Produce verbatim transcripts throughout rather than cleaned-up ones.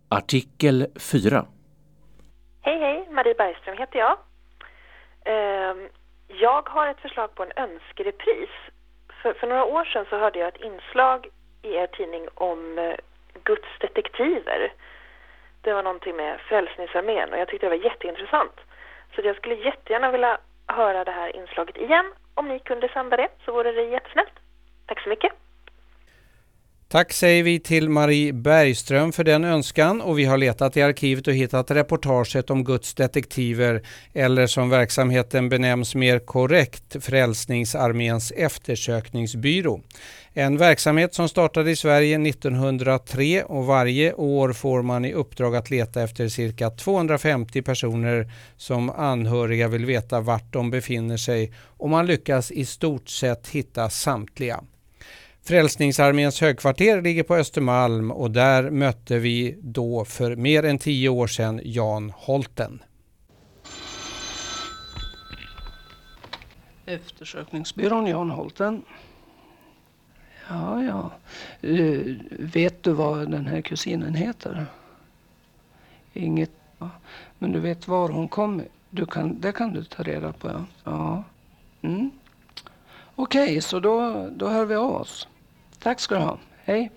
Artikel fyra. Hej hej, Marie Bergström heter jag. Ehm, jag har ett förslag på en önskerepris. För, för några år sedan så hörde jag ett inslag i er tidning om eh, Guds detektiver. Det var någonting med Frälsningsarmén och jag tyckte det var jätteintressant. Så jag skulle jättegärna vilja höra det här inslaget igen. Om ni kunde sända det så vore det jättesnällt. Tack så mycket. Tack säger vi till Marie Bergström för den önskan, och vi har letat i arkivet och hittat reportaget om Guds detektiver, eller som verksamheten benämns mer korrekt, Frälsningsarméns eftersökningsbyrå. En verksamhet som startade i Sverige nittonhundratre, och varje år får man i uppdrag att leta efter cirka tvåhundrafemtio personer som anhöriga vill veta vart de befinner sig, och man lyckas i stort sett hitta samtliga. Frälsningsarméns högkvarter ligger på Östermalm, och där mötte vi då för mer än tio år sedan Jan Holten. Eftersökningsbyrån Jan Holten. Ja, ja. Uh, vet du vad den här kusinen heter? Inget. Ja. Men du vet var hon kommer. Du kan, det kan du ta reda på. Ja. Ja. Mm. Okej, okay, så då, då hör vi av oss. Tack ska du ha. Hej.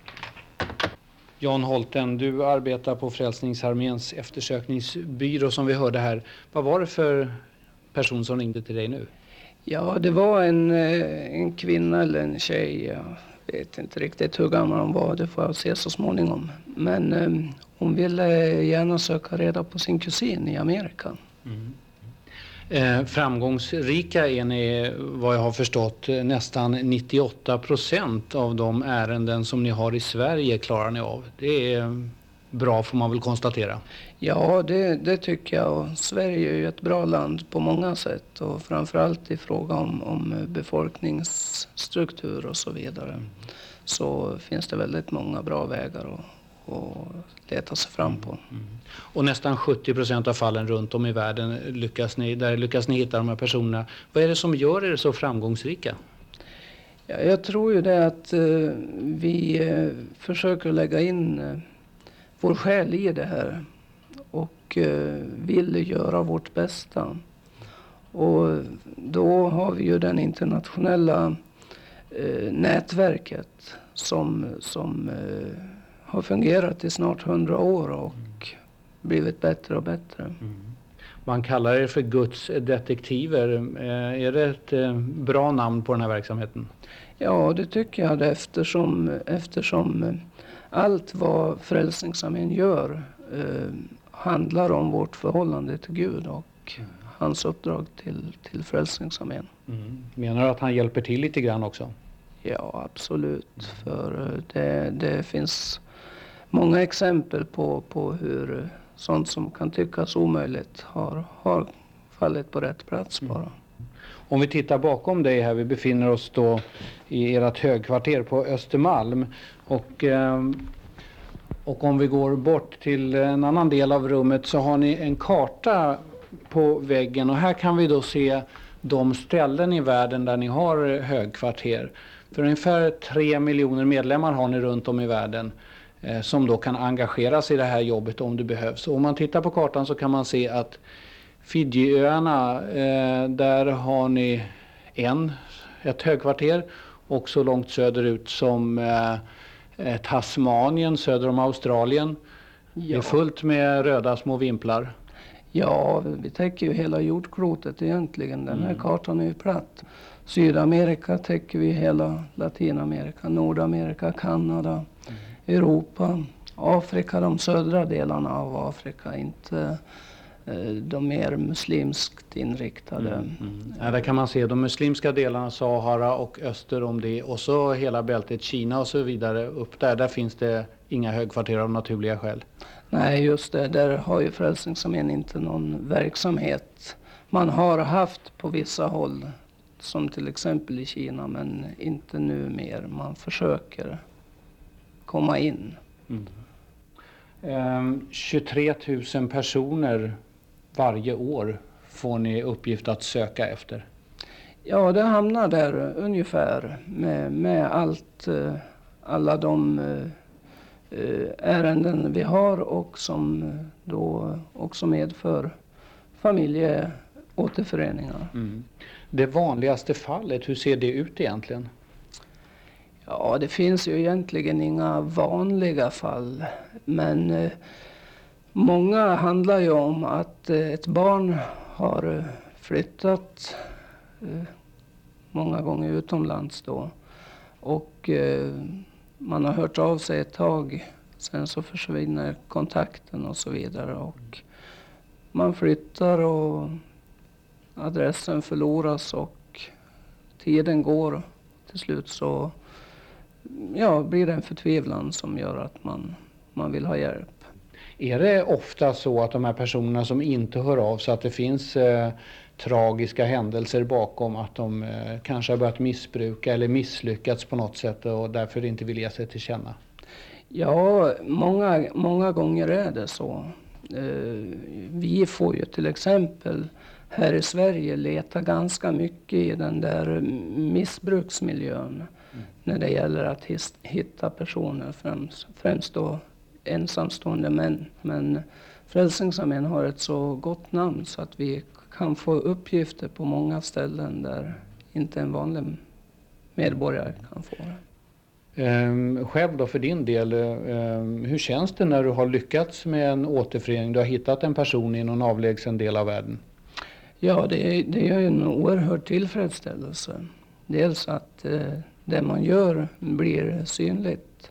Jan Holten, du arbetar på Frälsningsarméns eftersökningsbyrå som vi hörde här. Vad var det för person som ringde till dig nu? Ja, det var en, en kvinna eller en tjej. Jag vet inte riktigt hur gammal hon var. Det får jag se så småningom. Men um, hon ville gärna söka reda på sin kusin i Amerika. Mm. Eh, framgångsrika är ni, vad jag har förstått, nästan nittioåtta procent av de ärenden som ni har i Sverige klarar ni av. Det är bra, får man väl konstatera. Ja, det, det tycker jag. Och Sverige är ju ett bra land på många sätt, och framförallt i fråga om, om befolkningsstruktur och så vidare. Mm. Så finns det väldigt många bra vägar att och leta sig fram på. Mm. Och nästan sjuttio procent av fallen runt om i världen lyckas ni, där lyckas ni hitta de här personerna. Vad är det som gör er så framgångsrika? Ja, jag tror ju det att eh, vi eh, försöker lägga in eh, vår själ i det här och eh, vill göra vårt bästa. Och då har vi ju den internationella eh, nätverket som, som eh, har fungerat i snart hundra år och mm. blivit bättre och bättre. Mm. Man kallar det för Guds detektiver. Är det ett bra namn på den här verksamheten? Ja, det tycker jag, eftersom, eftersom allt vad Frälsningsarmén gör eh, handlar om vårt förhållande till Gud och mm. hans uppdrag till, till Frälsningsarmén. Mm. Menar du att han hjälper till lite grann också? Ja, absolut. Mm. För det, det finns många exempel på, på hur sånt som kan tyckas omöjligt har, har fallit på rätt plats bara. Mm. Om vi tittar bakom dig här, vi befinner oss då i ert högkvarter på Östermalm. Och, och om vi går bort till en annan del av rummet så har ni en karta på väggen. Och här kan vi då se de ställen i världen där ni har högkvarter. För ungefär tre miljoner medlemmar har ni runt om i världen som då kan engageras i det här jobbet om det behövs. Och om man tittar på kartan så kan man se att Fidjiöarna, eh, där har ni en, ett högkvarter, och så långt söderut som eh, Tasmanien söder om Australien. Ja. Det är fullt med röda små vimplar. Ja, vi täcker ju hela jordklotet egentligen. Den här mm. kartan är ju platt. Sydamerika täcker vi hela Latinamerika, Nordamerika, Kanada, mm. Europa, Afrika, de södra delarna av Afrika, inte de mer muslimskt inriktade. Mm, mm. Ja, där kan man se de muslimska delarna, Sahara och öster om det, och så hela bältet Kina och så vidare. Upp där, där finns det inga högkvarter av naturliga skäl. Nej, just det. Där har ju Frälsningsarmén inte någon verksamhet. Man har haft på vissa håll, som till exempel i Kina, men inte nu mer. Man försöker komma in. Mm. Um, tjugotre tusen personer varje år får ni uppgift att söka efter. Ja, det hamnar där ungefär med, med allt, alla de eh, ärenden vi har och som då också medför familjeåterföreningar. Mm. Det vanligaste fallet, hur ser det ut egentligen? Ja, det finns ju egentligen inga vanliga fall, men eh, många handlar ju om att eh, ett barn har eh, flyttat, eh, många gånger utomlands då, och eh, man har hört av sig ett tag, sen så försvinner kontakten och så vidare, och man flyttar och adressen förloras och tiden går. Till slut så ja, blir det en förtvivlan som gör att man, man vill ha hjälp. Är det ofta så att de här personerna som inte hör av sig, att det finns eh, tragiska händelser bakom, att de eh, kanske har börjat missbruka eller misslyckats på något sätt och därför inte vill ge sig till känna? Ja, många, många gånger är det så. Eh, vi får ju till exempel här i Sverige leta ganska mycket i den där missbruksmiljön mm. när det gäller att his, hitta personer, främst, främst då ensamstående män. Men Frälsningsarmén har ett så gott namn så att vi kan få uppgifter på många ställen där inte en vanlig medborgare kan få det. Um, själv då för din del, um, hur känns det när du har lyckats med en återförening? Du har hittat en person i någon avlägsen del av världen. Ja, det, det är en oerhörd tillfredsställelse. Dels att eh, det man gör blir synligt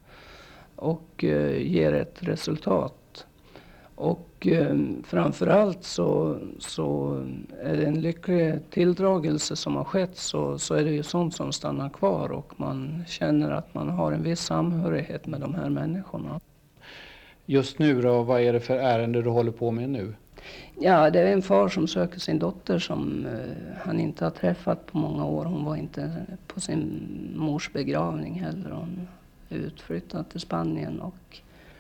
och eh, ger ett resultat. Och eh, framförallt så, så är det en lycklig tilldragelse som har skett, så, så är det ju sånt som stannar kvar och man känner att man har en viss samhörighet med de här människorna. Just nu då, vad är det för ärende du håller på med nu? Ja, det är en far som söker sin dotter som eh, han inte har träffat på många år. Hon var inte på sin mors begravning heller. Hon är utflyttad till Spanien och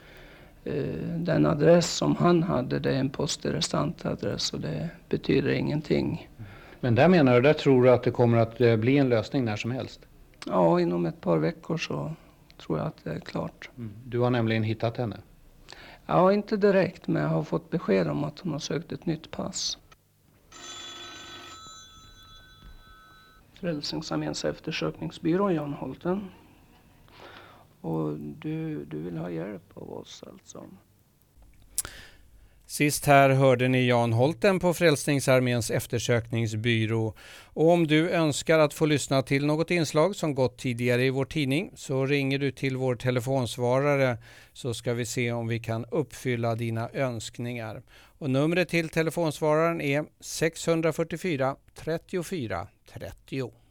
eh, den adress som han hade, det är en posterestantadress och det betyder ingenting. Men där menar du, där tror du att det kommer att bli en lösning när som helst? Ja, inom ett par veckor så tror jag att det är klart. Mm. Du har nämligen hittat henne? Ja, inte direkt, men jag har fått besked om att hon har sökt ett nytt pass. Frälsningsarméns eftersökningsbyrå, Jan Holten. Och du, du vill ha hjälp av oss alltså? Sist här hörde ni Jan Holten på Frälsningsarméns eftersökningsbyrå. Och om du önskar att få lyssna till något inslag som gått tidigare i vår tidning så ringer du till vår telefonsvarare så ska vi se om vi kan uppfylla dina önskningar. Och numret till telefonsvararen är sex fyra fyra trettiofyra trettio.